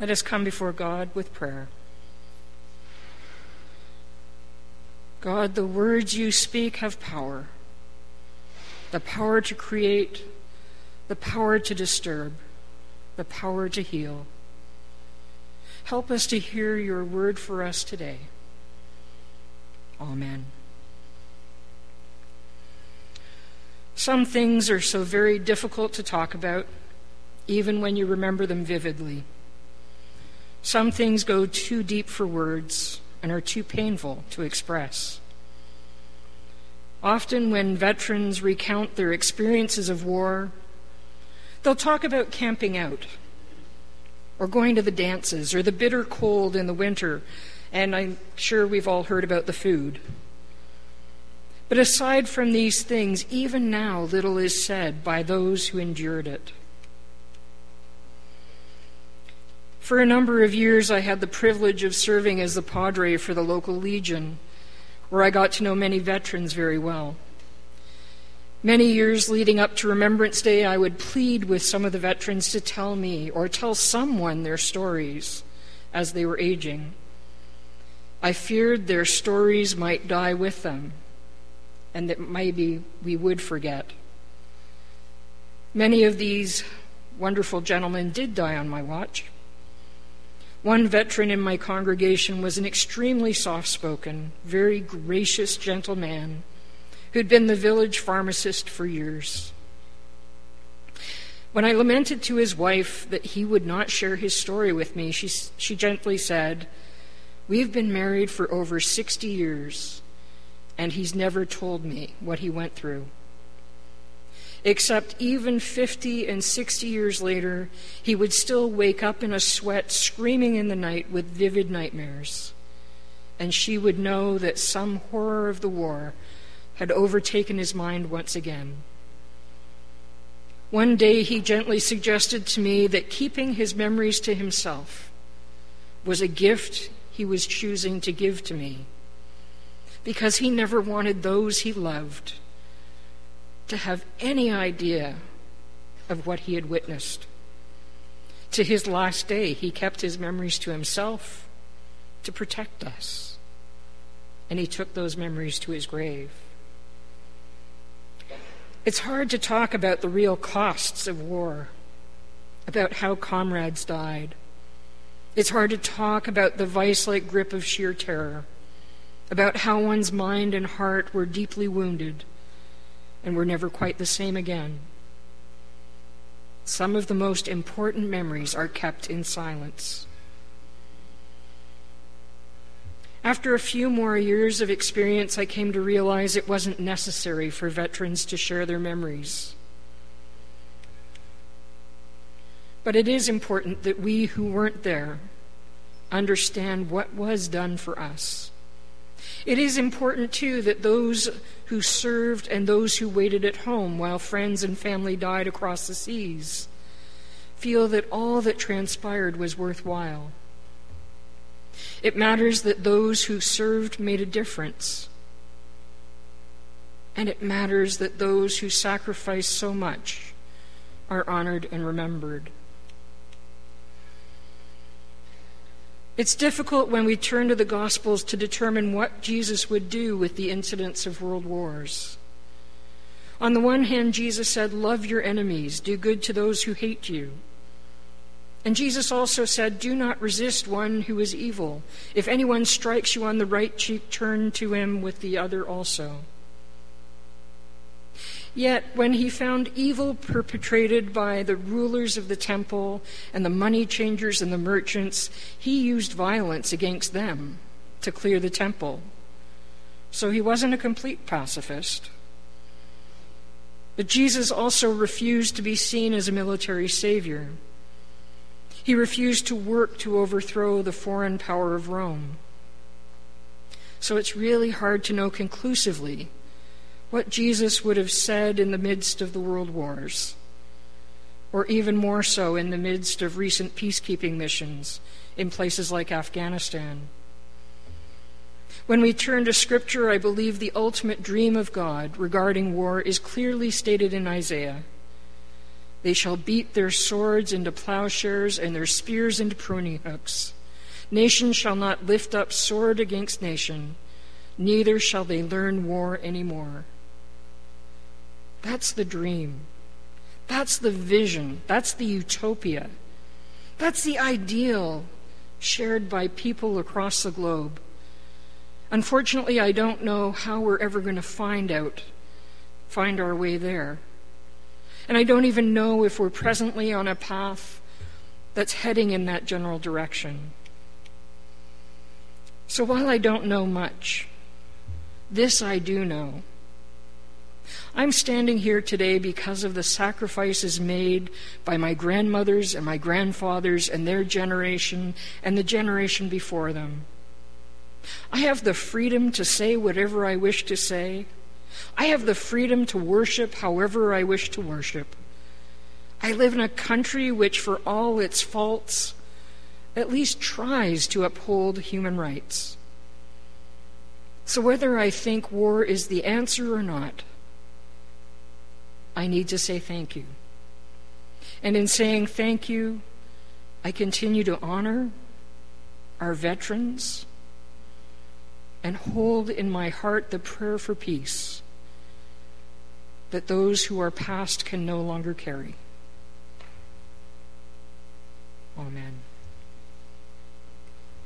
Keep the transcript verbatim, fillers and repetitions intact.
Let us come before God with prayer. God, the words you speak have power, the power to create, the power to disturb, the power to heal. Help us to hear your word for us today. Amen. Some things are so very difficult to talk about, even when you remember them vividly. Some things go too deep for words and are too painful to express. Often when veterans recount their experiences of war, they'll talk about camping out, or going to the dances, or the bitter cold in the winter, and I'm sure we've all heard about the food. But aside from these things, even now little is said by those who endured it. For a number of years, I had the privilege of serving as the Padre for the local Legion, where I got to know many veterans very well. Many years leading up to Remembrance Day, I would plead with some of the veterans to tell me or tell someone their stories as they were aging. I feared their stories might die with them, and that maybe we would forget. Many of these wonderful gentlemen did die on my watch. One veteran in my congregation was an extremely soft-spoken, very gracious, gentle man who'd been the village pharmacist for years. When I lamented to his wife that he would not share his story with me, she, she gently said, "We've been married for over sixty years, and he's never told me what he went through." Except even fifty and sixty years later, he would still wake up in a sweat, screaming in the night with vivid nightmares. And she would know that some horror of the war had overtaken his mind once again. One day he gently suggested to me that keeping his memories to himself was a gift he was choosing to give to me, because he never wanted those he loved to have any idea of what he had witnessed. To his last day, he kept his memories to himself to protect us, and he took those memories to his grave. It's hard to talk about the real costs of war, about how comrades died. It's hard to talk about the vice-like grip of sheer terror, about how one's mind and heart were deeply wounded and were never quite the same again. Some of the most important memories are kept in silence. After a few more years of experience, I came to realize it wasn't necessary for veterans to share their memories. But it is important that we who weren't there understand what was done for us. It is important, too, that those who served and those who waited at home while friends and family died across the seas feel that all that transpired was worthwhile. It matters that those who served made a difference. And it matters that those who sacrificed so much are honored and remembered. It's difficult when we turn to the Gospels to determine what Jesus would do with the incidents of world wars. On the one hand, Jesus said, "Love your enemies, do good to those who hate you." And Jesus also said, "Do not resist one who is evil. If anyone strikes you on the right cheek, turn to him with the other also." Yet, when he found evil perpetrated by the rulers of the temple and the money changers and the merchants, he used violence against them to clear the temple. So he wasn't a complete pacifist. But Jesus also refused to be seen as a military savior. He refused to work to overthrow the foreign power of Rome. So it's really hard to know conclusively what Jesus would have said in the midst of the world wars, or even more so in the midst of recent peacekeeping missions in places like Afghanistan. When we turn to Scripture, I believe the ultimate dream of God regarding war is clearly stated in Isaiah. They shall beat their swords into plowshares and their spears into pruning hooks. Nation shall not lift up sword against nation, neither shall they learn war anymore. That's the dream. That's the vision. That's the utopia. That's the ideal shared by people across the globe. Unfortunately, I don't know how we're ever going to find out, find our way there. And I don't even know if we're presently on a path that's heading in that general direction. So while I don't know much, this I do know. I'm standing here today because of the sacrifices made by my grandmothers and my grandfathers and their generation and the generation before them. I have the freedom to say whatever I wish to say. I have the freedom to worship however I wish to worship. I live in a country which, for all its faults, at least tries to uphold human rights. So whether I think war is the answer or not, I need to say thank you. And in saying thank you, I continue to honor our veterans and hold in my heart the prayer for peace that those who are past can no longer carry. Amen.